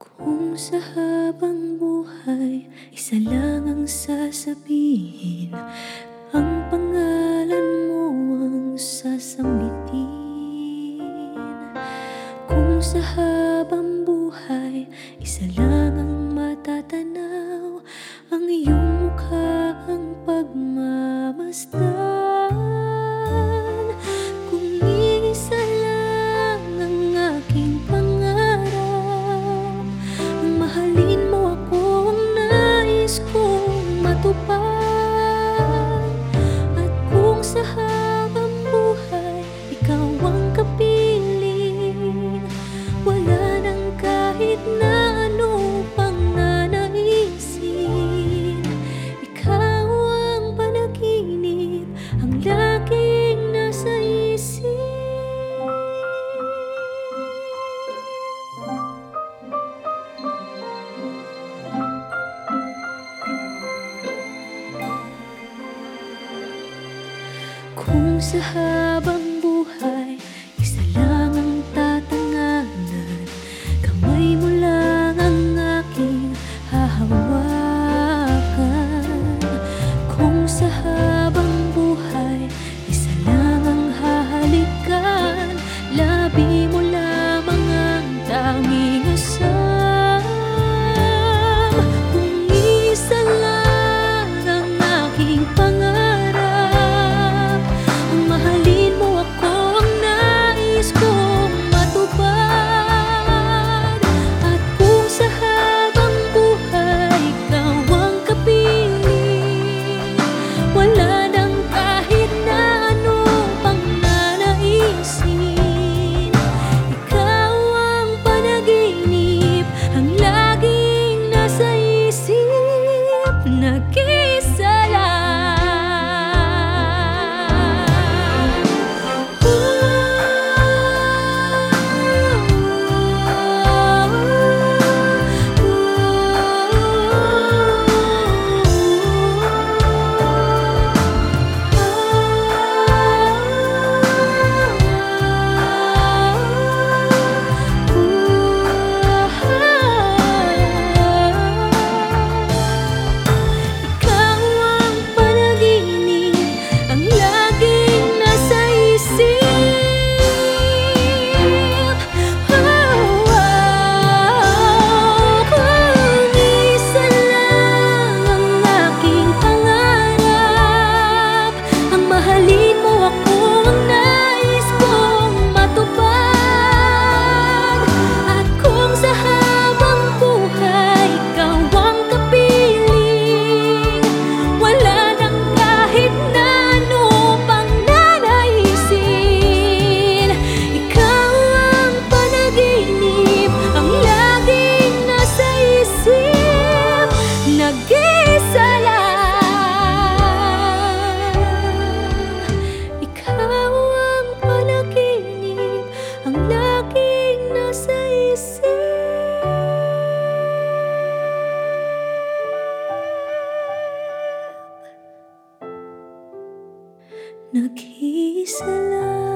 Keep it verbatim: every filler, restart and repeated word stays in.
Kung sa habang buhay, isa lang ang sasabihin, ang pangalan mo ang sasambitin. Kung sa habang buhay, isa lang ang matatanaw, ang iyong mukha ang pagmamasdan. Kung iisa lang ang aking pangarap, ang mahalin mo ako ang nais kong matupad. At kung sa habang buhay, ikaw ang kapiling, wala nang kahit na ano pang nanaisin. Ikaw ang panaginip, ang laging nasa isip. Kung sa habang buhay, isa lang ang tatanganan, kamay mo lang ang aking hahawakan. Kung sa habang buhay, isa lang ang hahalikan, labi mo lamang ang tanging asam. Kung isa lang ang aking pangarap, ang mahalin mo ako ang nais kong matupad. At kung sa habang buhay, ikaw ang kapiling, wala nang kahit na ano pang nanaisin. Ikaw ang panaginip, ang laging nasa isip, nag-iisa lang. Nag-iisa lang. Ikaw ang panaginip, ang laging nasa isip, nag-iisa lang.